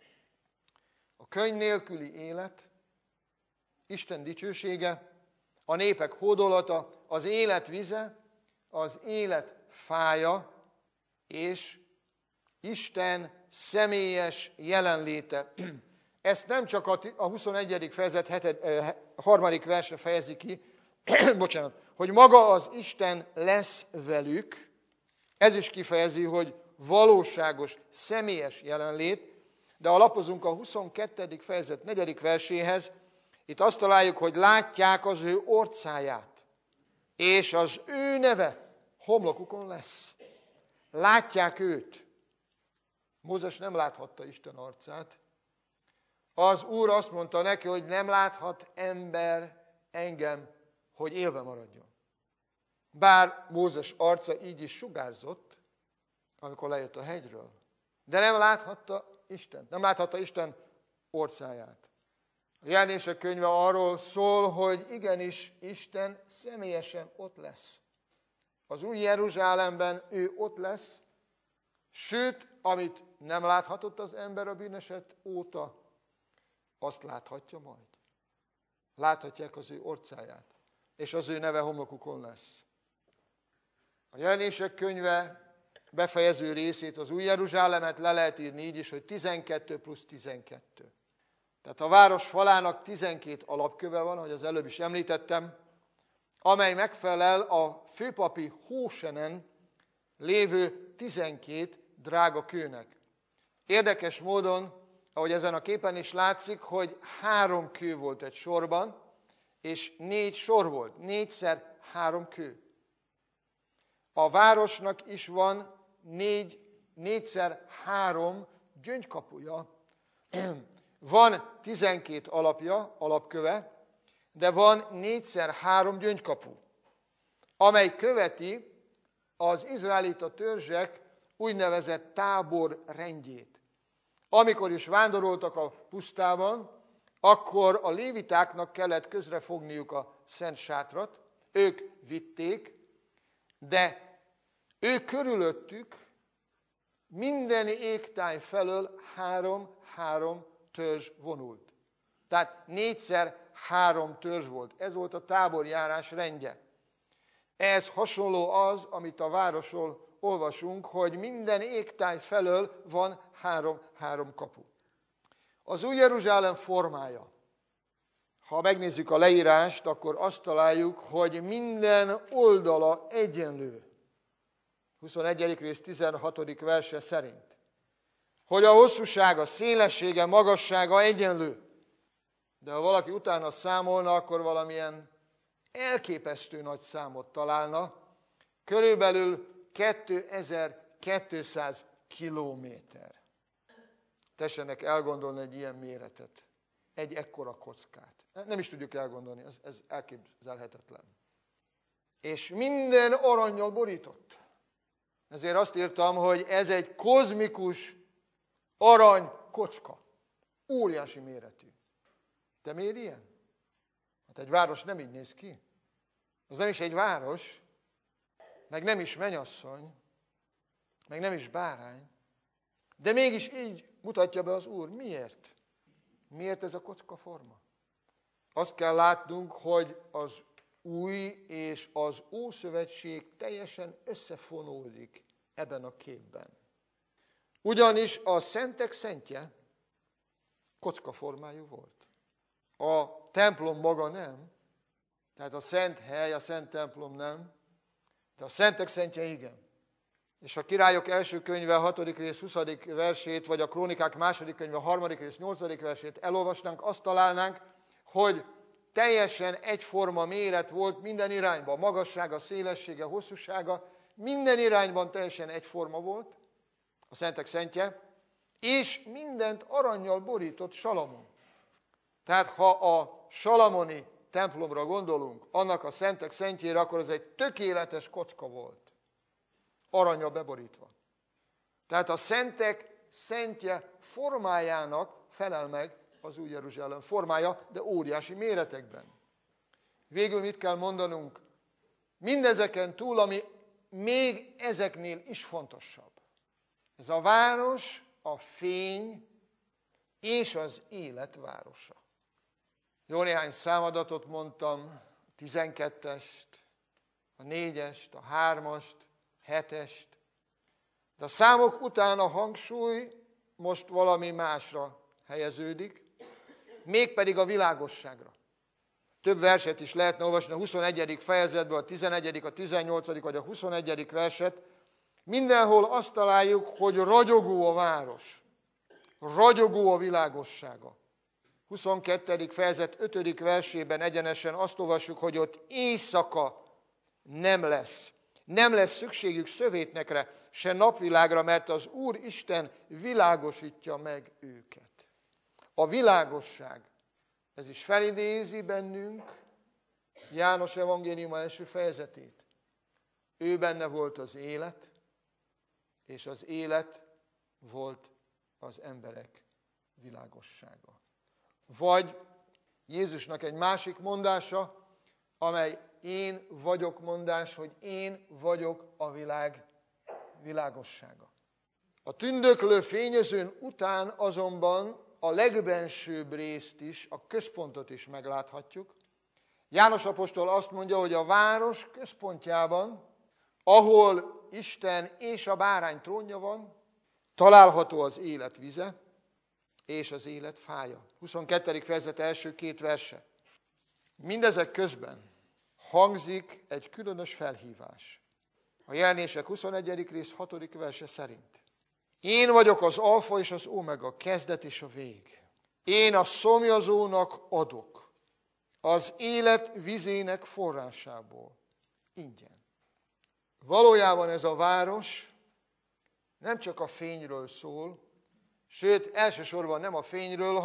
a könyv nélküli élet, Isten dicsősége, a népek hódolata, az élet vize, az élet fája, és Isten személyes jelenléte. Ezt nem csak a 21. fejezet 3. verse fejezi ki, hogy maga az Isten lesz velük, ez is kifejezi, hogy valóságos, személyes jelenlét, de ha lapozunk a 22. fejezet 4. verséhez, itt azt találjuk, hogy látják az ő orcáját, és az ő neve homlokukon lesz. Látják őt. Mózes nem láthatta Isten arcát. Az Úr azt mondta neki, hogy nem láthat ember engem, hogy élve maradjon. Bár Mózes arca így is sugárzott, amikor lejött a hegyről. De nem láthatta Istent, nem láthatta Isten orcáját. A Jelenések könyve arról szól, hogy igenis Isten személyesen ott lesz. Az új Jeruzsálemben ő ott lesz, sőt, amit nem láthatott az ember a bűneset óta, azt láthatja majd. Láthatják az ő orcáját, és az ő neve homlokukon lesz. A Jelenések könyve befejező részét, az új Jeruzsálemet le lehet írni így is, hogy 12 plusz 12. Tehát a város falának 12 alapköve van, ahogy az előbb is említettem, amely megfelel a főpapi hósenen lévő 12 drága kőnek. Érdekes módon, ahogy ezen a képen is látszik, hogy 3 kő volt egy sorban, és 4 sor volt, 4x3 kő. A városnak is van 4x3 gyöngykapuja. Van 12 alapköve, de van 4x3 gyöngykapu, amely követi az izraelita törzsek úgynevezett táborrendjét. Amikor is vándoroltak a pusztában, akkor a lévitáknak kellett közrefogniuk a szent sátrat, ők vitték, de ők körülöttük minden égtáj felől 3 törzs vonult. Tehát 4x3 törzs volt. Ez volt a táborjárás rendje. Ez hasonló az, amit a városról olvasunk, hogy minden égtáj felől van 3 kapu. Az Új Jeruzsálem formája. Ha megnézzük a leírást, akkor azt találjuk, hogy minden oldala egyenlő. 21. rész 16. verse szerint. Hogy a hosszúsága, szélessége, magassága egyenlő. De ha valaki utána számolna, akkor valamilyen elképesztő nagy számot találna. Körülbelül 2200 kilométer. Tessenek elgondolni egy ilyen méretet. Egy ekkora kockát. Nem is tudjuk elgondolni, ez elképzelhetetlen. És minden arannyal borított. Ezért azt írtam, hogy ez egy kozmikus aranykocka. Óriási méretű. De miért ilyen? Hát egy város nem így néz ki. Az nem is egy város, meg nem is mennyasszony, meg nem is bárány. De mégis így mutatja be az Úr. Miért? Miért ez a kocka forma? Azt kell látnunk, hogy az Új és az Ószövetség teljesen összefonódik ebben a képben. Ugyanis a szentek szentje kocka formájú volt. A templom maga nem, tehát a szent hely, a szent templom nem, de a szentek szentje igen. És a Királyok első könyve 6. rész 20. versét, vagy a Krónikák második könyve 3. rész 8. versét elolvasnánk, azt találnánk, hogy teljesen egyforma méret volt minden irányban. Magassága, szélessége, hosszúsága, minden irányban teljesen egyforma volt a szentek szentje, és mindent arannyal borított Salamon. Tehát ha a salamoni templomra gondolunk, annak a szentek szentjére, akkor ez egy tökéletes kocka volt. Arannyal beborítva. Tehát a szentek szentje formájának felel meg az Új Jeruzsálem formája, de óriási méretekben. Végül mit kell mondanunk? Mindezeken túl, ami még ezeknél is fontosabb. Ez a város a fény és az élet városa. Jó néhány számadatot mondtam, a 12-est, a 4-est, a 3-ast, 7-est, de a számok után a hangsúly most valami másra helyeződik, mégpedig a világosságra. Több verset is lehetne olvasni a 21. fejezetből, a 11., a 18. vagy a 21. verset. Mindenhol azt találjuk, hogy ragyogó a város, ragyogó a világossága. 22. fejezet 5. versében egyenesen azt olvassuk, hogy ott éjszaka nem lesz. Nem lesz szükségük szövétnekre, se napvilágra, mert az Úr Isten világosítja meg őket. A világosság, ez is felidézi bennünk János evangéliuma első fejezetét. Ő benne volt az élet, és az élet volt az emberek világossága. Vagy Jézusnak egy másik mondása, amely én vagyok mondás, hogy én vagyok a világ világossága. A tündöklő fényezőn után azonban a legbensőbb részt is, a központot is megláthatjuk. János apostol azt mondja, hogy a város központjában, ahol Isten és a bárány trónja van, található az élet vize és az élet fája. 22. fejezet első 2 verse. Mindezek közben hangzik egy különös felhívás. A Jelenések 21. rész 6. verse szerint. Én vagyok az alfa és az omega, a kezdet és a vég. Én a szomjazónak adok, az élet vizének forrásából, ingyen. Valójában ez a város nem csak a fényről szól, sőt, elsősorban nem a fényről,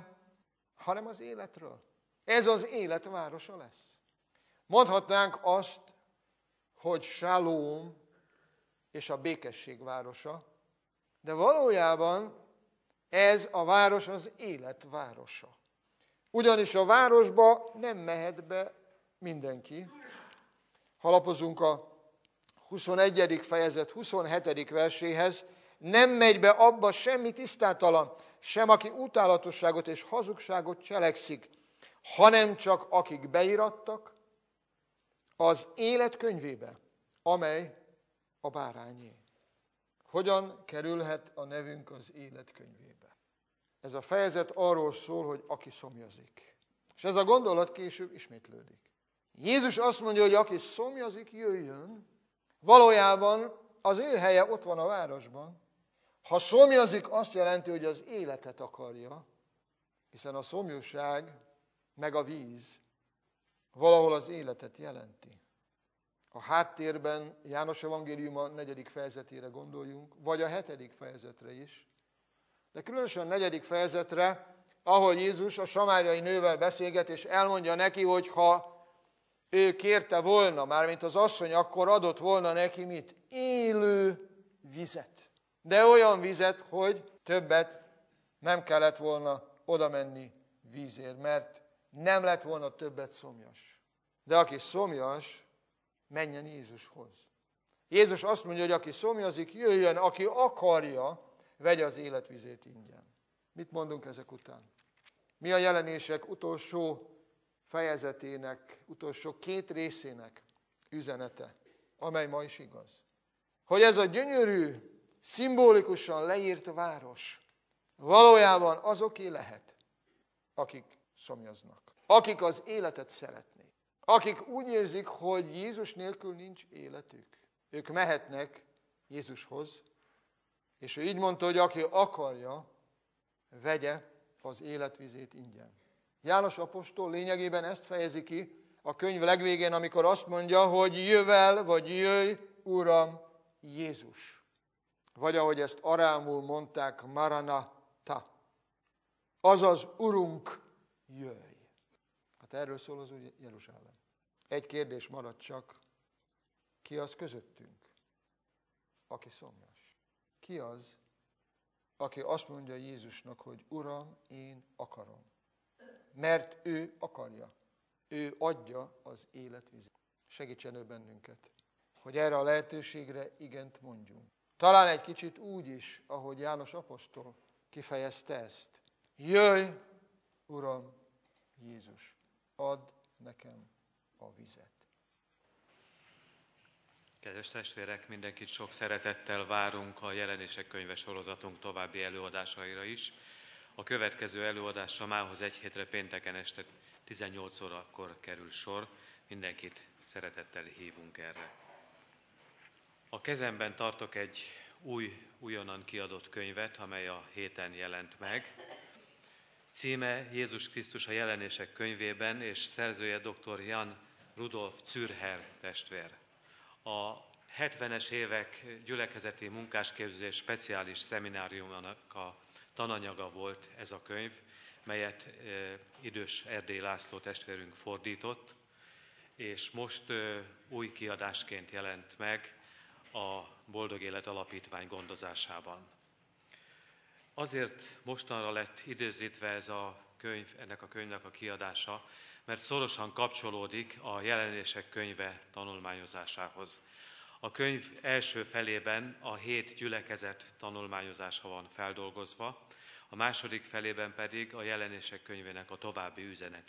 hanem az életről. Ez az élet városa lesz. Mondhatnánk azt, hogy Shalom és a békesség városa, de valójában ez a város az élet városa. Ugyanis a városba nem mehet be mindenki. Ha lapozunk a 21. fejezet 27. verséhez, nem megy be abba semmi tisztátalan, sem aki utálatosságot és hazugságot cselekszik, hanem csak akik beirattak az élet könyvébe, amely a bárányé. Hogyan kerülhet a nevünk az élet könyvébe? Ez a fejezet arról szól, hogy aki szomjazik. És ez a gondolat később ismétlődik. Jézus azt mondja, hogy aki szomjazik, jöjjön. Valójában az ő helye ott van a városban. Ha szomjazik, azt jelenti, hogy az életet akarja, hiszen a szomjúság meg a víz valahol az életet jelenti. A háttérben János evangéliuma 4. fejezetére gondoljunk, vagy a 7. fejezetre is. De különösen a 4. fejezetre, ahol Jézus a samáriai nővel beszélget, és elmondja neki, hogy ha ő kérte volna, mármint az asszony, akkor adott volna neki mit? Élő vizet. De olyan vizet, hogy többet nem kellett volna oda menni vízért, mert nem lett volna többet szomjas. De aki szomjas, menjen Jézushoz. Jézus azt mondja, hogy aki szomjazik, jöjjön, aki akarja, vegye az életvizét ingyen. Mit mondunk ezek után? Mi a Jelenések utolsó fejezetének, utolsó 2 részének üzenete, amely ma is igaz? Hogy ez a gyönyörű, szimbolikusan leírt város valójában azoké lehet, akik szomjaznak, akik az életet szeretnék, akik úgy érzik, hogy Jézus nélkül nincs életük. Ők mehetnek Jézushoz, és ő így mondta, hogy aki akarja, vegye az életvizét ingyen. János apostol lényegében ezt fejezi ki a könyv legvégén, amikor azt mondja, hogy jövel, vagy jöjj, Uram, Jézus. Vagy ahogy ezt arámul mondták, Maranatha. Azaz, Urunk, jöjj. Hát erről szól az új Jeruzsálem. Egy kérdés marad csak, ki az közöttünk, aki szomjas? Ki az, aki azt mondja Jézusnak, hogy Uram, én akarom? Mert ő akarja. Ő adja az életvizet. Segítsen ő bennünket, hogy erre a lehetőségre igent mondjunk. Talán egy kicsit úgy is, ahogy János apostol kifejezte ezt. Jöjj, Uram, Jézus, add nekem a vizet. Kedves testvérek, mindenkit sok szeretettel várunk a Jelenések könyve sorozatunk további előadásaira is. A következő előadásra mához egy hétre pénteken este 18 órakor kerül sor. Mindenkit szeretettel hívunk erre. A kezemben tartok egy újonnan kiadott könyvet, amely a héten jelent meg. Címe Jézus Krisztus a Jelenések könyvében, és szerzője dr. Jan Rudolf Zürcher testvér. A 70-es évek gyülekezeti munkásképzés speciális szemináriumának a tananyaga volt ez a könyv, melyet Idős Erdély László testvérünk fordított, és most új kiadásként jelent meg a Boldog Élet Alapítvány gondozásában. Azért mostanra lett időzítve ez a könyv, ennek a könyvnek a kiadása, mert szorosan kapcsolódik a Jelenések könyve tanulmányozásához. A könyv első felében a 7 gyülekezet tanulmányozása van feldolgozva, a második felében pedig a Jelenések könyvének a további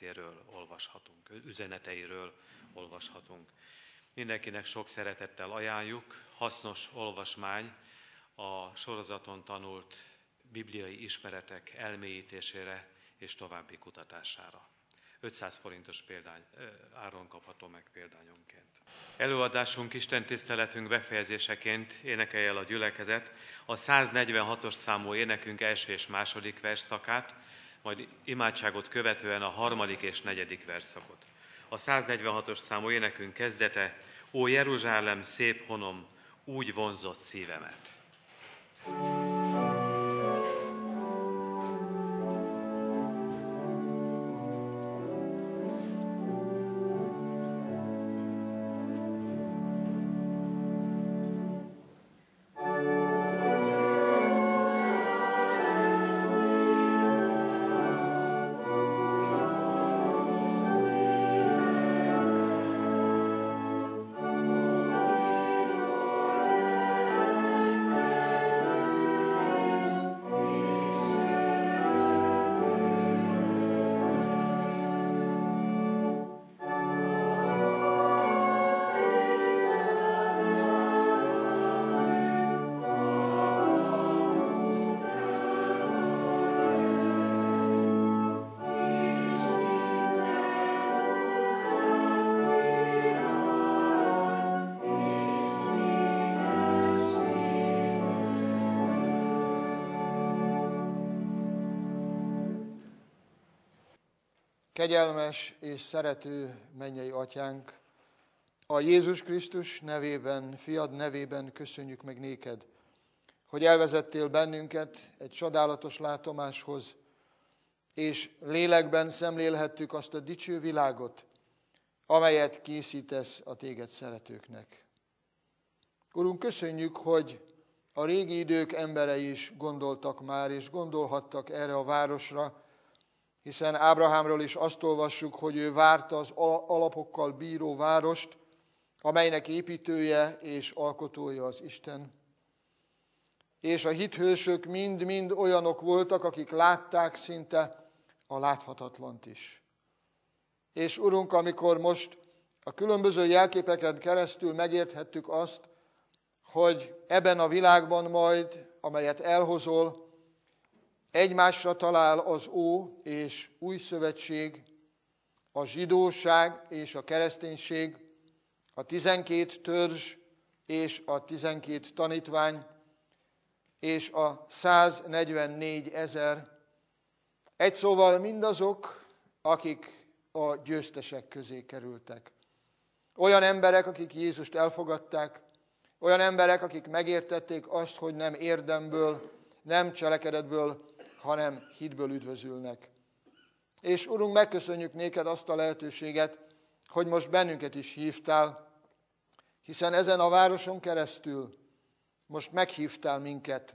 üzeneteiről olvashatunk. Mindenkinek sok szeretettel ajánljuk, hasznos olvasmány a sorozaton tanult bibliai ismeretek elmélyítésére és további kutatására. 500 forintos áron kapható meg példányonként. Előadásunk, istentiszteletünk befejezéseként énekelje el a gyülekezet a 146-os számú énekünk első és második versszakát, majd imádságot követően a 3. és 4. versszakot. A 146-os számú énekünk kezdete: Ó Jeruzsálem, szép honom, úgy vonzott szívemet. Kegyelmes és szerető mennyei Atyánk, a Jézus Krisztus nevében, Fiad nevében köszönjük meg néked, hogy elvezettél bennünket egy csodálatos látomáshoz, és lélekben szemlélhettük azt a dicső világot, amelyet készítesz a téged szeretőknek. Urunk, köszönjük, hogy a régi idők emberei is gondoltak már, és gondolhattak erre a városra, hiszen Ábrahámról is azt olvassuk, hogy ő várta az alapokkal bíró várost, amelynek építője és alkotója az Isten. És a hithősök mind-mind olyanok voltak, akik látták szinte a láthatatlant is. És Urunk, amikor most a különböző jelképeken keresztül megérthettük azt, hogy ebben a világban majd, amelyet elhozol, egymásra talál az Ó és Új Szövetség, a zsidóság és a kereszténység, a 12 törzs és a 12 tanítvány, és a 144 000, egy szóval mindazok, akik a győztesek közé kerültek. Olyan emberek, akik Jézust elfogadták, olyan emberek, akik megértették azt, hogy nem érdemből, nem cselekedetből, hanem hitből üdvözülnek. És Urunk, megköszönjük néked azt a lehetőséget, hogy most bennünket is hívtál, hiszen ezen a városon keresztül most meghívtál minket,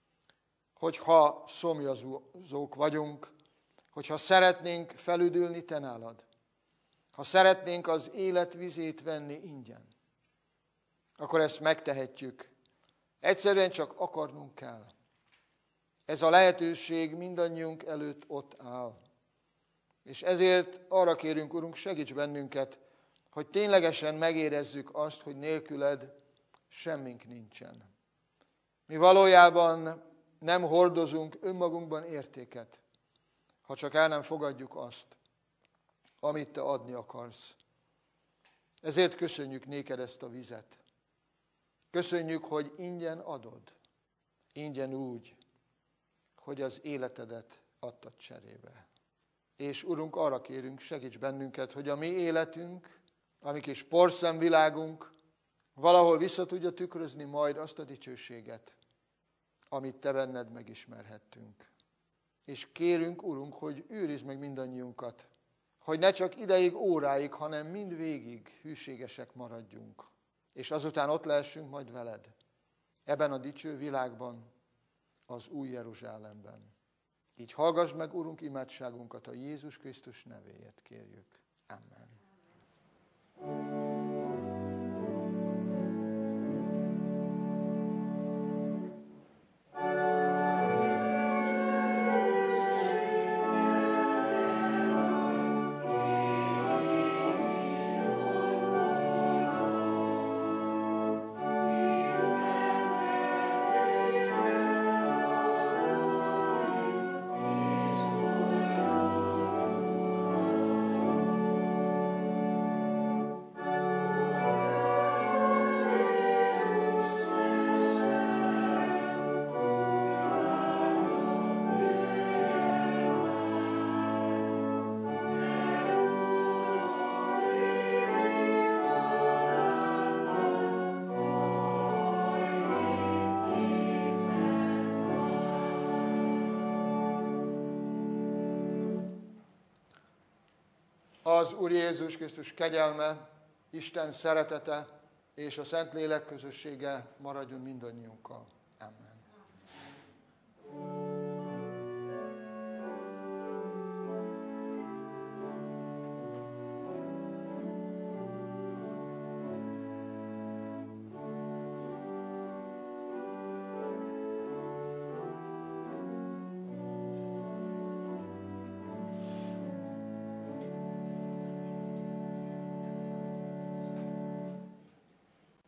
hogyha szomjazók vagyunk, hogyha szeretnénk felüdülni te nálad, ha szeretnénk az élet vizét venni ingyen, akkor ezt megtehetjük. Egyszerűen csak akarnunk kell. Ez a lehetőség mindannyiunk előtt ott áll. És ezért arra kérünk, Urunk, segíts bennünket, hogy ténylegesen megérezzük azt, hogy nélküled semmink nincsen. Mi valójában nem hordozunk önmagunkban értéket, ha csak el nem fogadjuk azt, amit te adni akarsz. Ezért köszönjük néked ezt a vizet. Köszönjük, hogy ingyen adod. Ingyen úgy, hogy az életedet adtad cserébe. És Urunk, arra kérünk, segíts bennünket, hogy a mi életünk, a mi kis porszemvilágunk valahol vissza tudja tükrözni majd azt a dicsőséget, amit te benned megismerhettünk. És kérünk, Urunk, hogy őrizd meg mindannyiunkat, hogy ne csak ideig, óráig, hanem mindvégig hűségesek maradjunk. És azután ott lehessünk majd veled, ebben a dicső világban, az új Jeruzsálemben. Így hallgass meg, Urunk, imádságunkat a Jézus Krisztus nevéért kérjük. Amen. Az Úr Jézus Krisztus kegyelme, Isten szeretete és a Szentlélek közössége maradjon mindannyiunkkal. Amen.